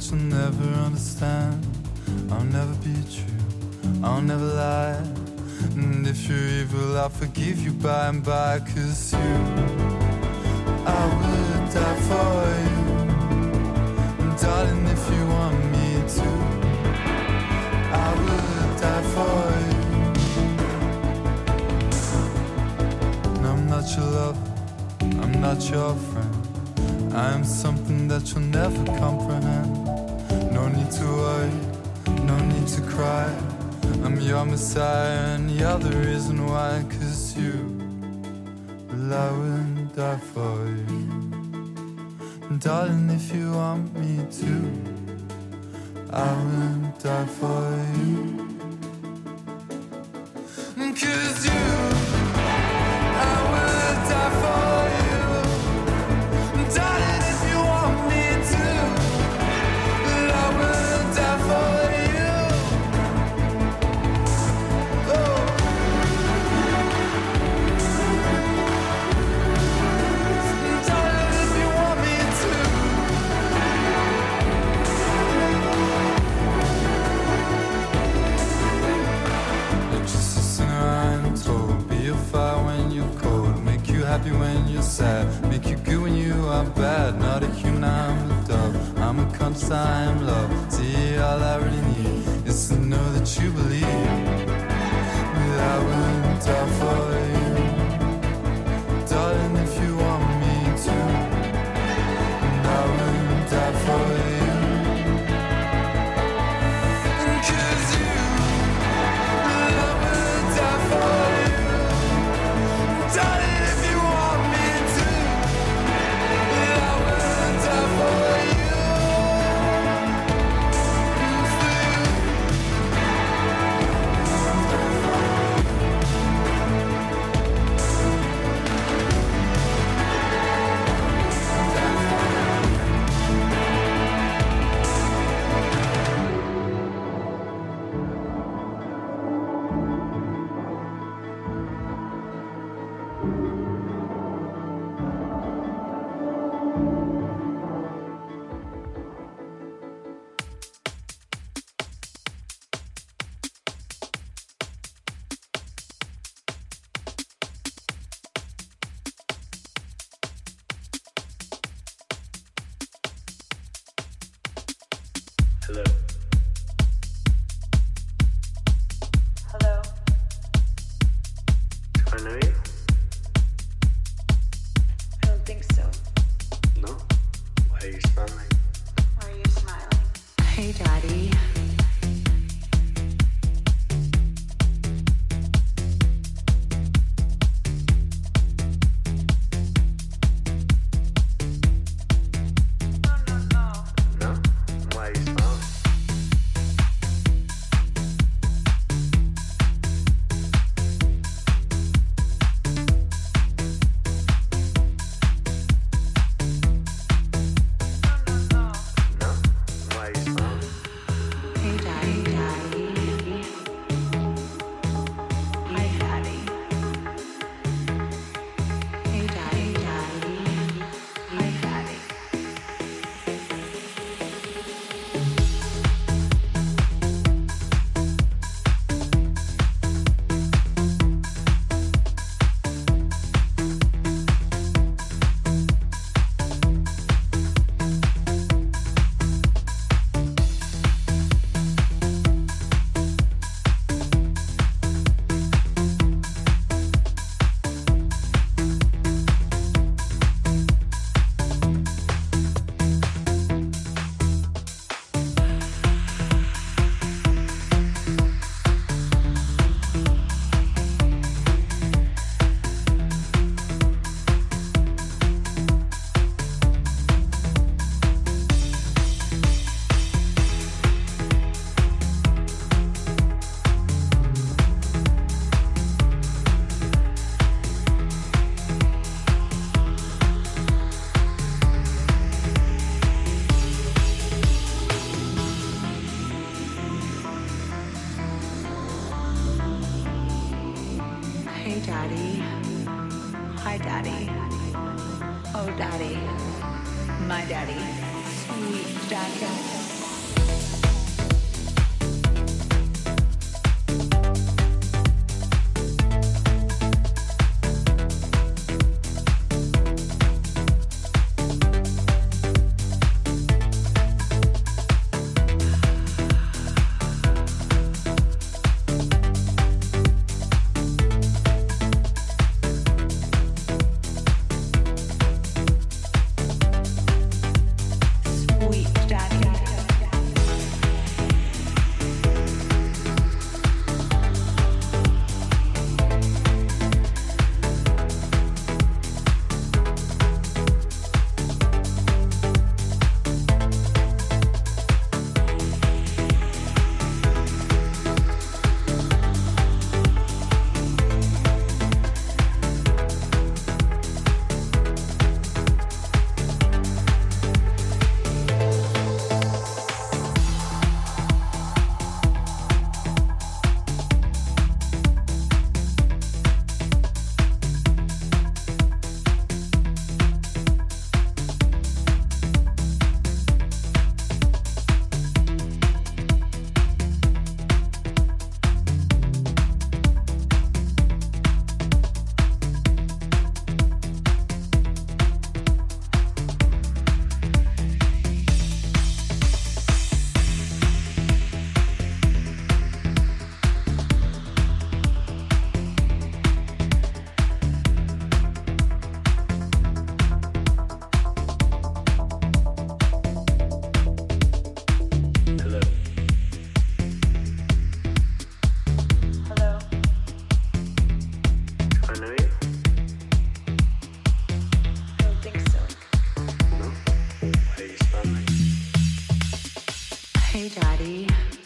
that you'll never understand. I'll never be true, I'll never lie. And if you're evil, I'll forgive you by and by. 'Cause you, I would die for you. And darling, if you want me to, I would die for you. And I'm not your lover, I'm not your friend. I am something that you'll never comprehend. No need to worry, no need to cry. I'm your messiah and you're the reason why. 'Cause you, well, I will die for you. And darling, if you want me to, I will die for you. 'Cause you, I will die for you. And darling, if you want me to, well, I will die for you. Oh. And darling, if you want me to, you're just a sinner I'm told. Be a fire when you're cold, make you happy when you're sad, make you good when you are bad. Not a human, I'm a dove, I'm a conscious, I'm love. See, all I really need is to know that you believe that I will die for you. Darling, if you want me to, I will die for you. 'Cause you, I will die for you. Darling, if you want me to, I will die for you. Hello. Hello. Do I know you? I don't think so. No? Why are you smiling? Why are you smiling? Hey, Daddy. No, no, no. No? Why are you smiling? No, no, no. No? Why are you smiling? Hey, Daddy. Daddy. Hi, Daddy. Hey, Daddy. Daddy. Hi, Daddy. Hey, Daddy. Hi, Daddy. Oh, Daddy. My Daddy. Sweet Daddy. Hey Daddy.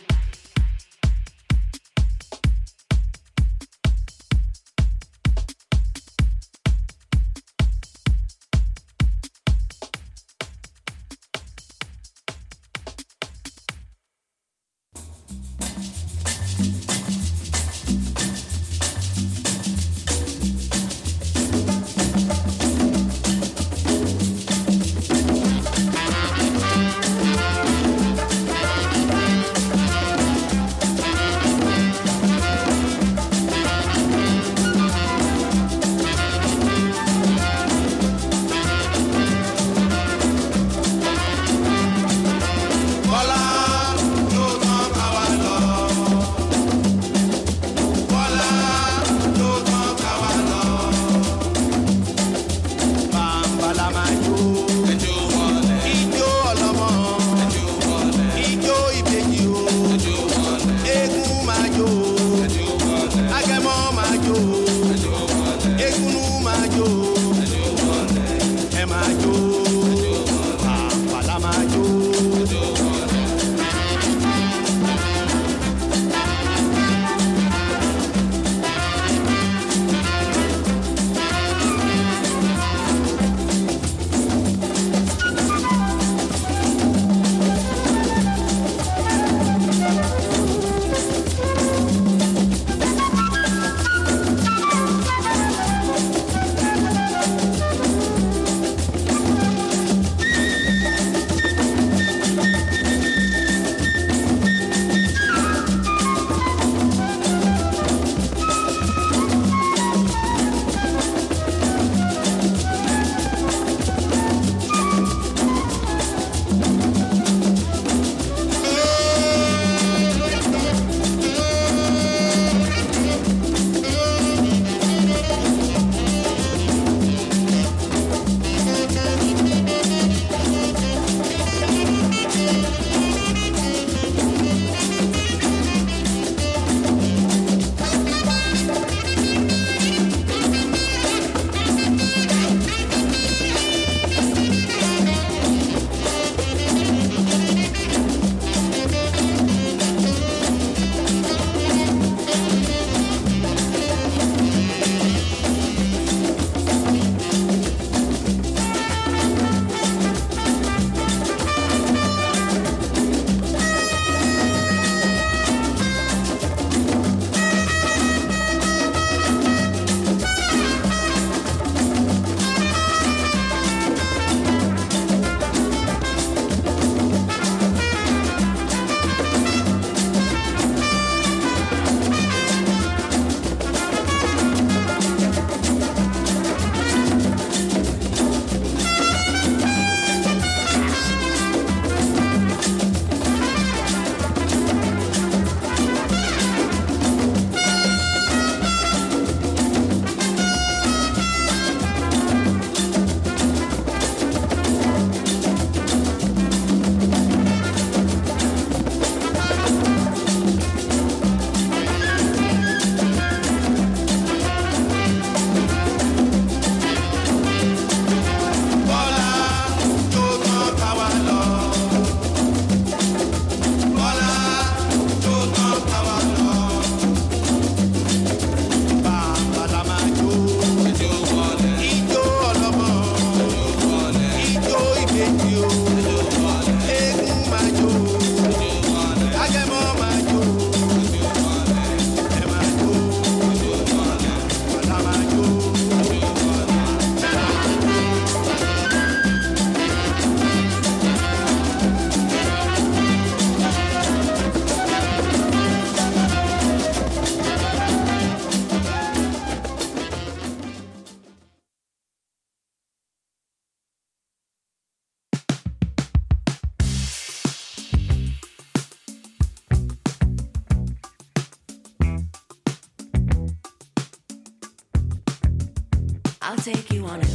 I'll take you on a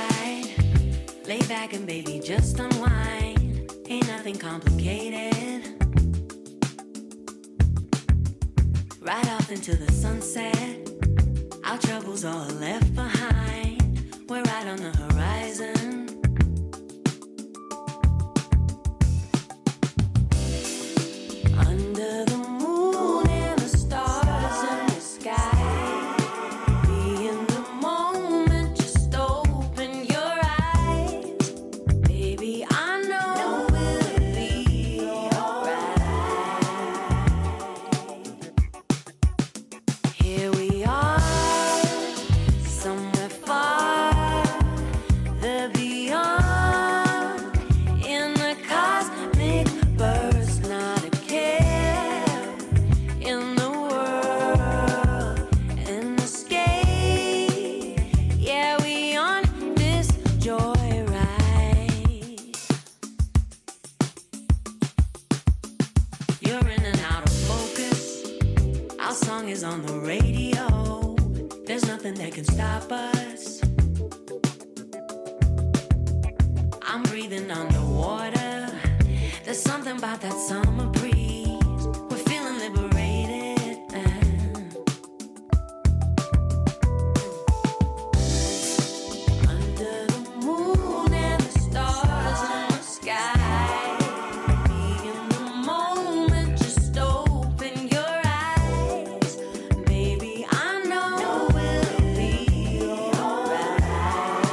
joyride. Lay back and baby, just unwind. Ain't nothing complicated. Right off into the sunset. Our troubles all left behind. We're right on the horizon. You're in and out of focus. Our song is on the radio. There's nothing that can stop us. I'm breathing underwater. There's something about that summer breeze. We're feeling liberated. Under the moon and the stars in the sky. Be in the moment, just open your eyes. Baby, I know we'll be alright.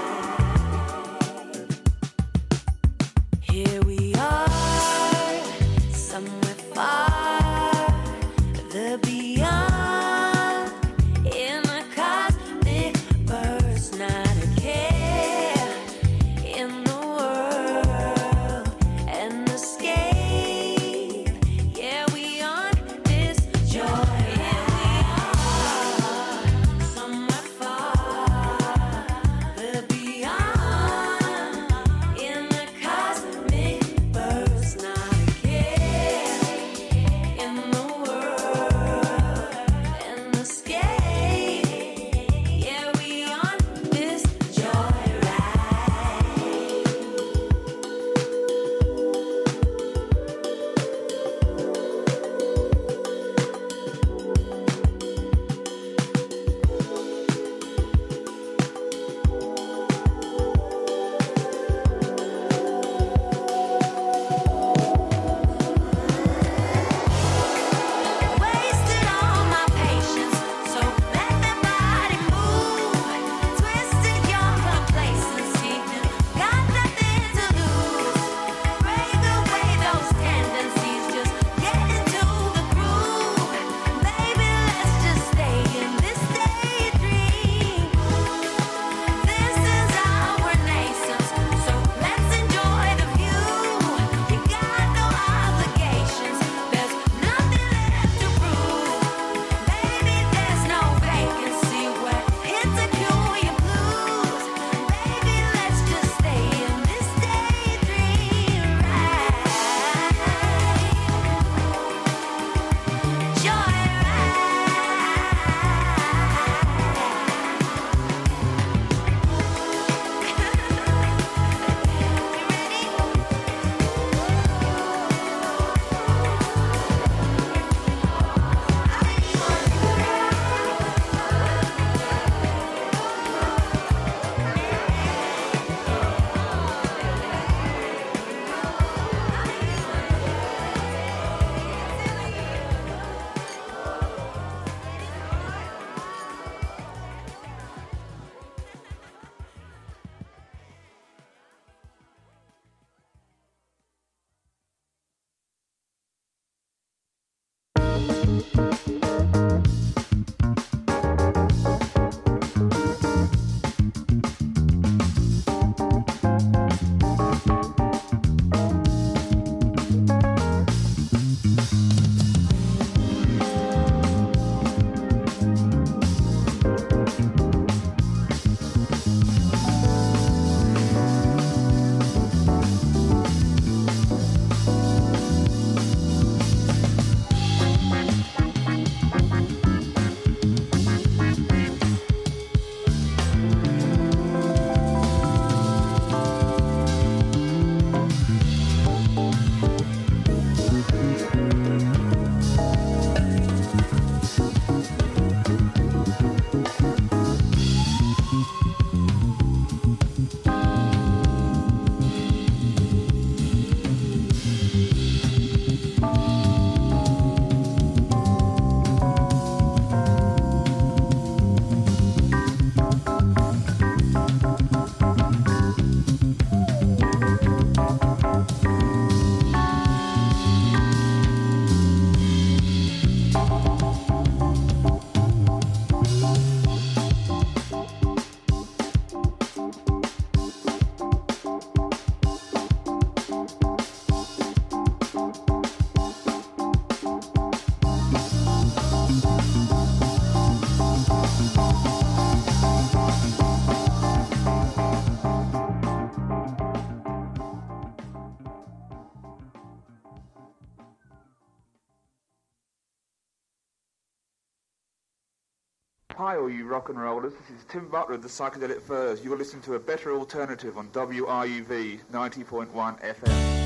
Here we are, somewhere Hi, all you rock and rollers. This is Tim Butler of the Psychedelic Furs. You're listening to a better alternative on WRUV 90.1 FM.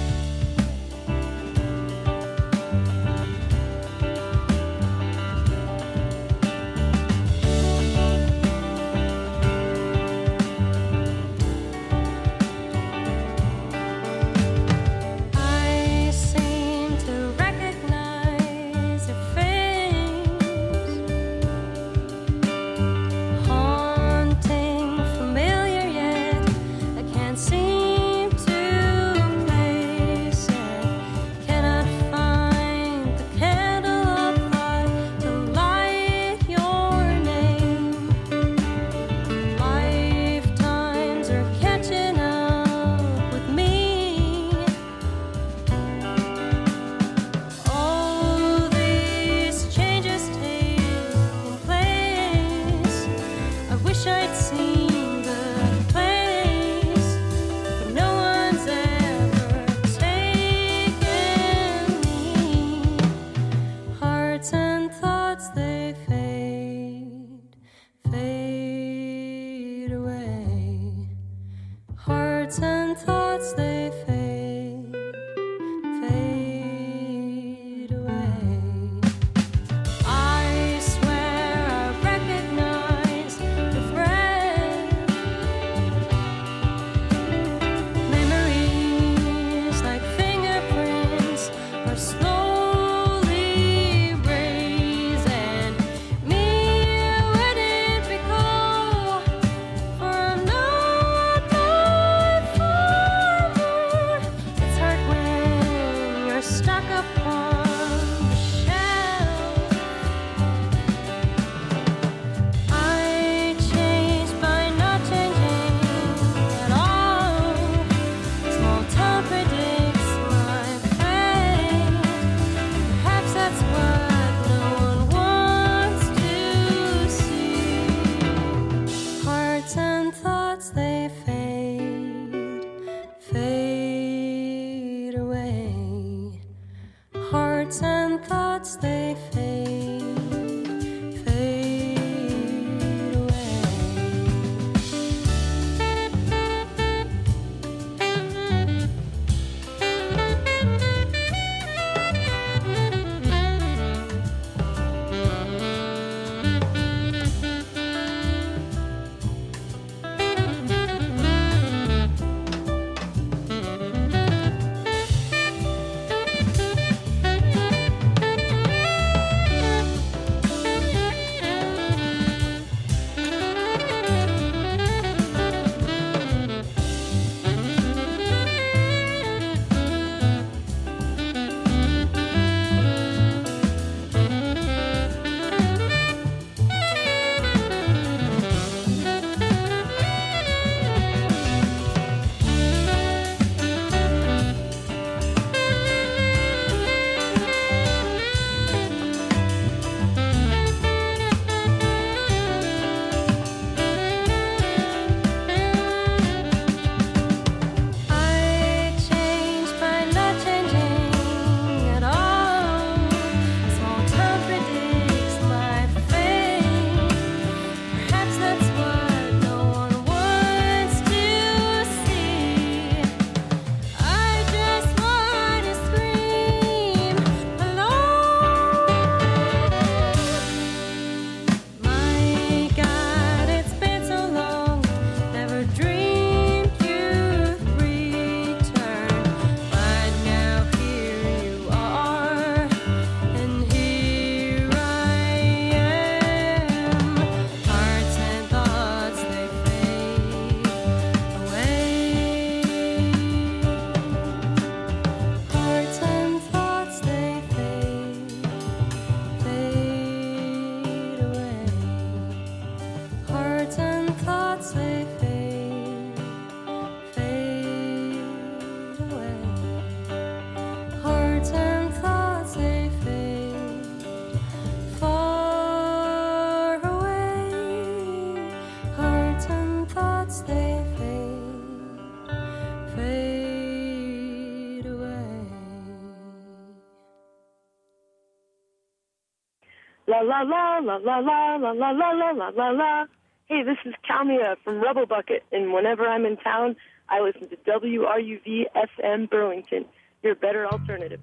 La la la la la la la la la la la la la. Hey, this is Kalmia from Rebel Bucket, and whenever I'm in town, I listen to WRUV FM Burlington, your better alternative.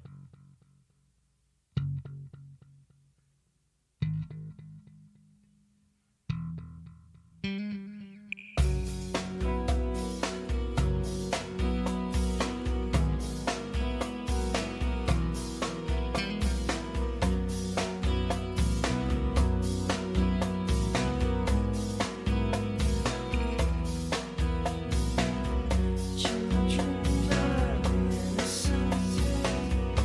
Children are innocent.